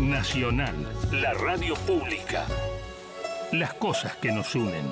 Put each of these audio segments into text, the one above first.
Nacional, la radio pública. Las cosas que nos unen.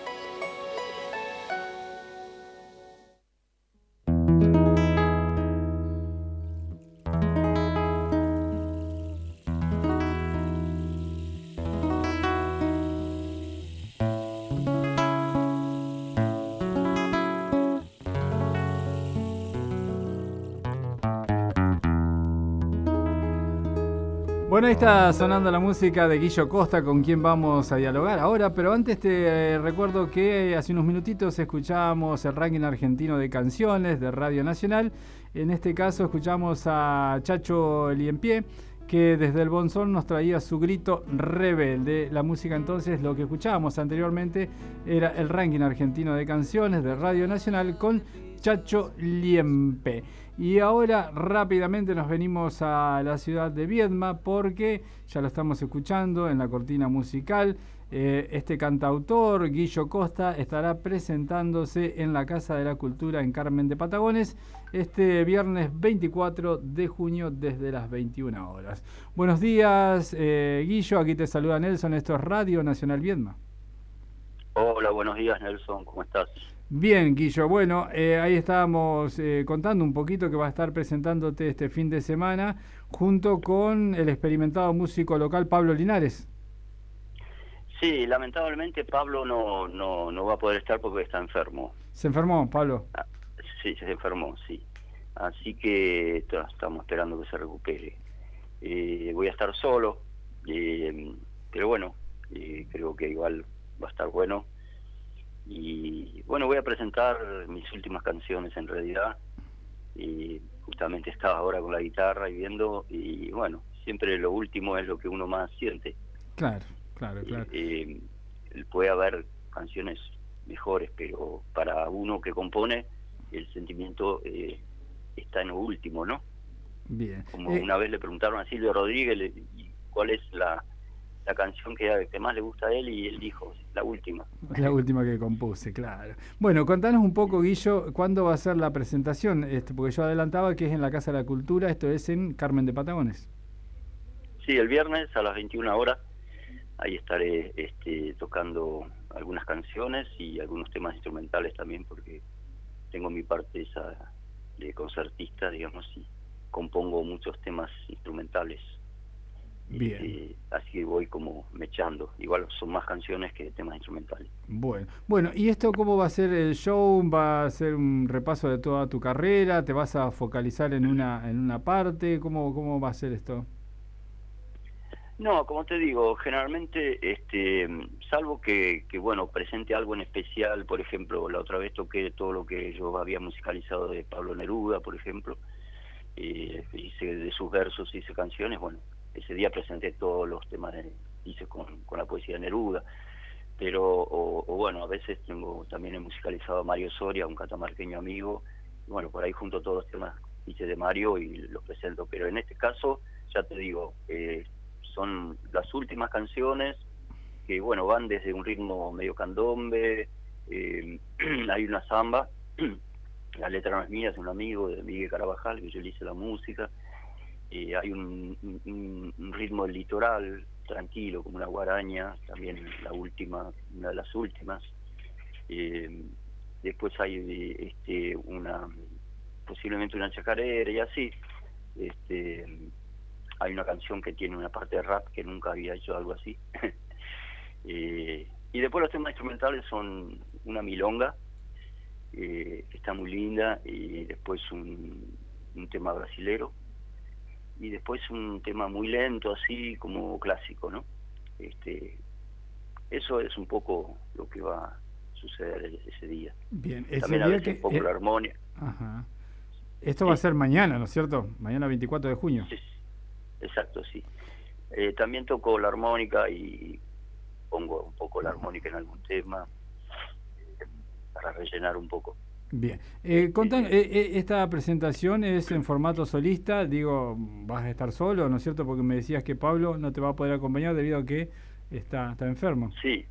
Bueno, ahí está sonando la música de Guillo Costa, con quien vamos a dialogar ahora, pero antes te recuerdo que hace unos minutitos escuchamos el ranking argentino de canciones de Radio Nacional. En este caso escuchamos a Chacho Liempié, que desde el Bonzón nos traía su grito rebelde. La música entonces, lo que escuchábamos anteriormente, era el ranking argentino de canciones de Radio Nacional con Chacho Liempié. Y ahora rápidamente nos venimos a la ciudad de Viedma porque ya lo estamos escuchando en la cortina musical. Este cantautor, Guillo Costa, estará presentándose en la Casa de la Cultura en Carmen de Patagones este viernes 24 de junio desde las 21 horas. Buenos días, Guillo, aquí te saluda Nelson, esto es Radio Nacional Viedma. Hola, buenos días, Nelson, ¿cómo estás? Bien, Guillo, bueno, ahí estábamos contando un poquito que va a estar presentándote este fin de semana junto con el experimentado músico local Pablo Linares. Sí, lamentablemente Pablo no va a poder estar porque está enfermo. ¿Se enfermó, Pablo? Sí, se enfermó, sí. Así que estamos esperando que se recupere. Voy a estar solo, pero bueno, creo que igual va a estar bueno. Y bueno, voy a presentar mis últimas canciones en realidad. Y justamente estaba ahora con la guitarra y viendo, y bueno, siempre lo último es lo que uno más siente. Claro. Puede haber canciones mejores, pero para uno que compone, el sentimiento está en lo último, ¿no? Bien. Como una vez le preguntaron a Silvio Rodríguez cuál es la canción que más le gusta a él, y él dijo, la última. La última que compuse, claro. Bueno, contanos un poco, Guillo, ¿cuándo va a ser la presentación? Porque yo adelantaba que es en la Casa de la Cultura, esto es en Carmen de Patagones. Sí, el viernes a las 21 horas, ahí estaré tocando algunas canciones y algunos temas instrumentales también, porque tengo mi parte esa de concertista, digamos, y compongo muchos temas instrumentales. Bien. Así que voy como mechando. Igual son más canciones que temas instrumentales. Bueno, ¿y esto cómo va a ser el show? ¿Va a ser un repaso de toda tu carrera? ¿Te vas a focalizar en una parte? ¿Cómo va a ser esto? No, como te digo, generalmente, salvo que bueno, presente algo en especial, por ejemplo, la otra vez toqué todo lo que yo había musicalizado de Pablo Neruda, por ejemplo, hice de sus versos, hice canciones, bueno, ese día presenté todos los temas hice con la poesía de Neruda, pero o bueno, a veces también he musicalizado a Mario Soria, un catamarqueño amigo, y bueno, por ahí junto todos los temas hice de Mario y los presento, pero en este caso, ya te digo, son las últimas canciones que bueno, van desde un ritmo medio candombe, hay una samba, la letra no es mía, es un amigo de Miguel Carabajal, que yo le hice la música. Hay un ritmo del litoral tranquilo, como una guaraña, también una de las últimas. Después hay posiblemente una chacarera y así. Hay una canción que tiene una parte de rap que nunca había hecho algo así. Y después los temas instrumentales son una milonga, que está muy linda, y después un tema brasilero, y después un tema muy lento, así como clásico, ¿no? Eso es un poco lo que va a suceder ese día. Bien, también a veces un poco la armonía. Ajá. Esto va a ser mañana, ¿no es cierto? Mañana 24 de junio. Sí, exacto, sí. También toco la armónica y pongo un poco la armónica en algún tema para rellenar un poco. Bien. Esta presentación es en formato solista, digo, vas a estar solo, ¿no es cierto? Porque me decías que Pablo no te va a poder acompañar debido a que está enfermo. Sí.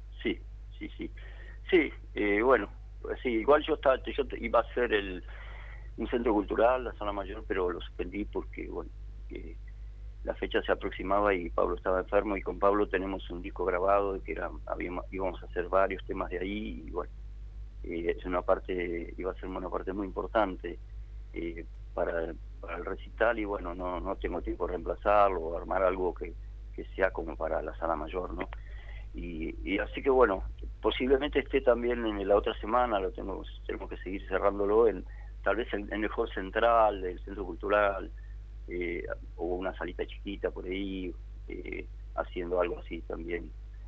Bueno, pues sí, igual yo iba a hacer un centro cultural, la Sala Mayor, pero lo suspendí porque, bueno, la fecha se aproximaba y Pablo estaba enfermo, y con Pablo tenemos un disco grabado que íbamos a hacer varios temas de ahí, y bueno, es una parte, iba a ser una parte muy importante para el recital, y bueno, no tengo tiempo de reemplazarlo o armar algo que sea como para la sala mayor, ¿no? Y así que bueno, posiblemente esté también en la otra semana, tenemos que seguir cerrándolo tal vez en el hall central del Centro Cultural, o una salita chiquita por ahí, haciendo algo así también,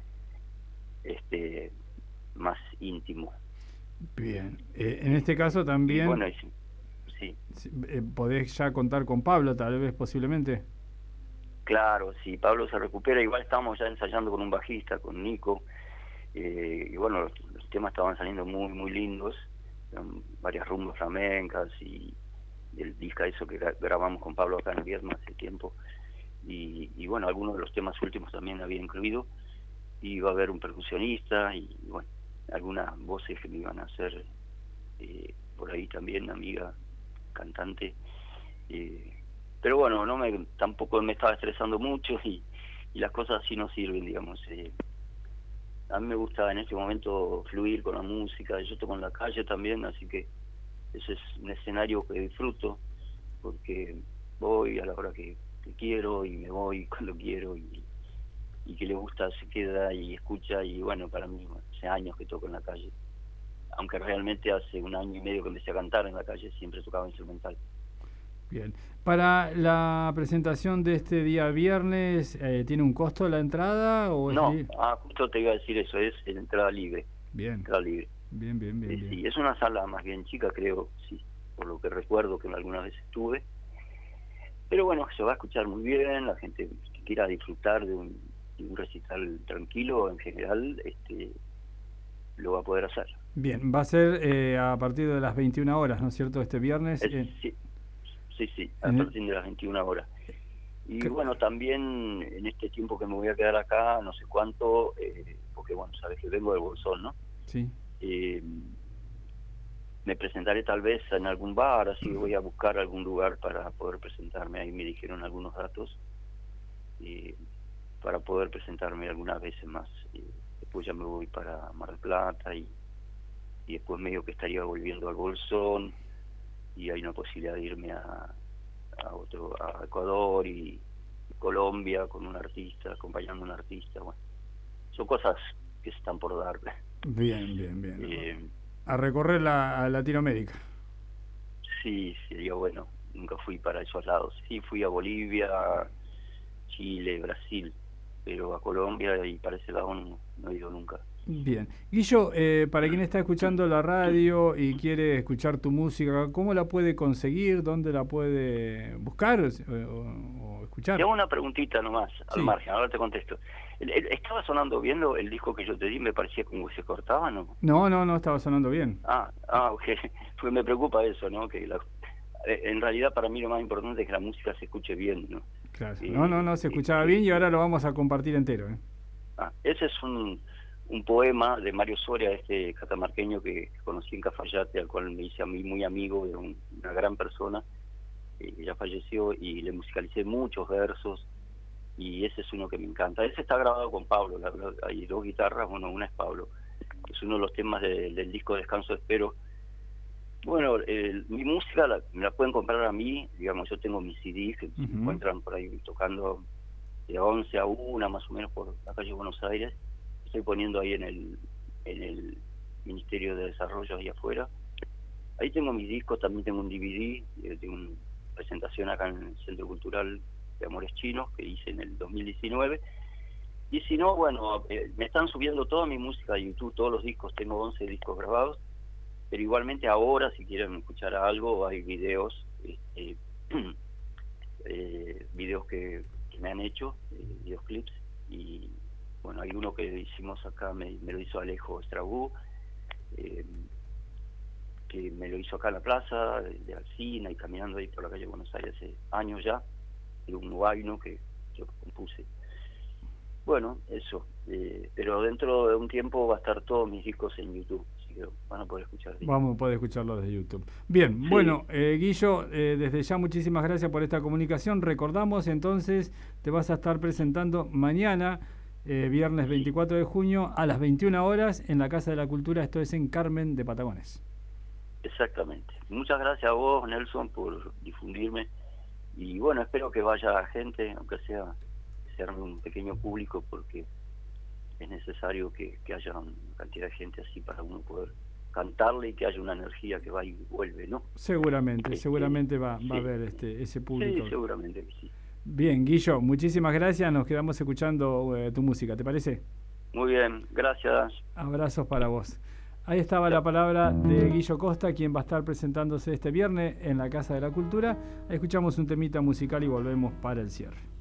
más íntimo. Bien, en este caso también, y bueno, sí. podés ya contar con Pablo, tal vez, posiblemente. Claro, si Pablo se recupera, igual estamos ya ensayando con un bajista, con Nico, y bueno, los temas estaban saliendo muy, muy lindos, varias rumbas flamencas y el disco eso que grabamos con Pablo acá en Viedma hace tiempo, y bueno, algunos de los temas últimos también había incluido, y iba a haber un percusionista, y bueno, algunas voces que me iban a hacer por ahí también, amiga cantante, pero bueno, tampoco me estaba estresando mucho, y las cosas así no sirven, digamos. A mí me gusta en este momento fluir con la música, yo toco en la calle también, así que ese es un escenario que disfruto, porque voy a la hora que quiero y me voy cuando quiero, y que le gusta se queda y escucha, y bueno, para mí hace años que toco en la calle, aunque realmente hace 1 año y medio que empecé a cantar en la calle, siempre tocaba instrumental. Bien. Para la presentación de este día viernes, ¿tiene un costo la entrada o es No, libre? justo te iba a decir eso, es entrada libre. Bien. Entrada libre. Bien. Sí, es una sala más bien chica, creo, sí, por lo que recuerdo que alguna vez estuve. Pero bueno, se va a escuchar muy bien, la gente que quiera disfrutar de un recital tranquilo, en general, lo va a poder hacer. Bien, va a ser a partir de las 21 horas, ¿no es cierto? Este viernes. Sí, a partir de las 21 horas. Y bueno, también en este tiempo que me voy a quedar acá, no sé cuánto, porque bueno, sabes que vengo del Bolsón, ¿no? Sí. Me presentaré tal vez en algún bar, así que voy a buscar algún lugar para poder presentarme. Ahí me dijeron algunos datos, para poder presentarme algunas veces más. Después ya me voy para Mar del Plata, y después medio que estaría volviendo al Bolsón, y hay una posibilidad de irme a Ecuador y Colombia con un artista, acompañando a un artista. Bueno, son cosas que se están por dar. Bien. A recorrer a Latinoamérica. Sí, sería bueno. Nunca fui para esos lados. Sí, fui a Bolivia, Chile, Brasil, pero a Colombia y para ese lado no he ido nunca. Bien. Guillo, para quien está escuchando la radio y quiere escuchar tu música, ¿cómo la puede conseguir? ¿Dónde la puede buscar o escuchar? Tengo una preguntita nomás, al Sí. margen, ahora te contesto. ¿Estaba sonando bien el disco que yo te di? Me parecía como que se cortaba, ¿no? No, estaba sonando bien. Ok. Pues me preocupa eso, ¿no? Que en realidad para mí lo más importante es que la música se escuche bien, ¿no? Claro. No, se escuchaba bien, y ahora lo vamos a compartir entero. Ese es un poema de Mario Soria, catamarqueño que conocí en Cafayate, al cual me hice a mí muy amigo, de una gran persona, que ya falleció, y le musicalicé muchos versos, y ese es uno que me encanta. Ese está grabado con Pablo, hay 2 guitarras, bueno, una es Pablo. Es uno de los temas del disco Descanso Espero. Bueno, mi música me la pueden comprar a mí, digamos, yo tengo mis CDs que se encuentran por ahí tocando de 11 a 1 más o menos por la calle Buenos Aires. Estoy poniendo ahí en el Ministerio de Desarrollo ahí afuera. Ahí tengo mis discos, también tengo un DVD, tengo una presentación acá en el Centro Cultural de Amores Chinos que hice en el 2019. Y si no, bueno, me están subiendo toda mi música a YouTube, todos los discos, tengo 11 discos grabados, pero igualmente ahora, si quieren escuchar algo, hay videos, videos que me han hecho, videoclips, y bueno, hay uno que hicimos acá, me lo hizo Alejo Estrabú, que me lo hizo acá en la plaza de Alsina, y caminando ahí por la calle Buenos Aires hace años ya, de un huayno que yo compuse. Bueno, eso, pero dentro de un tiempo va a estar todos mis discos en YouTube, así que van a poder escuchar. Vamos a poder escucharlo desde YouTube. Bien, sí. Bueno, Guillo, desde ya muchísimas gracias por esta comunicación. Recordamos entonces, te vas a estar presentando mañana, viernes 24 de junio, a las 21 horas en la Casa de la Cultura, esto es en Carmen de Patagones. Exactamente. Muchas gracias a vos, Nelson, por difundirme. Y bueno, espero que vaya gente, aunque sea un pequeño público, porque es necesario que haya una cantidad de gente así para uno poder cantarle y que haya una energía que va y vuelve, ¿no? Seguramente va a haber ese público. Sí, seguramente que sí. Bien, Guillo, muchísimas gracias, nos quedamos escuchando tu música, ¿te parece? Muy bien, gracias. Abrazos para vos. Ahí estaba la palabra de Guillo Costa, quien va a estar presentándose este viernes en la Casa de la Cultura. Escuchamos un temita musical y volvemos para el cierre.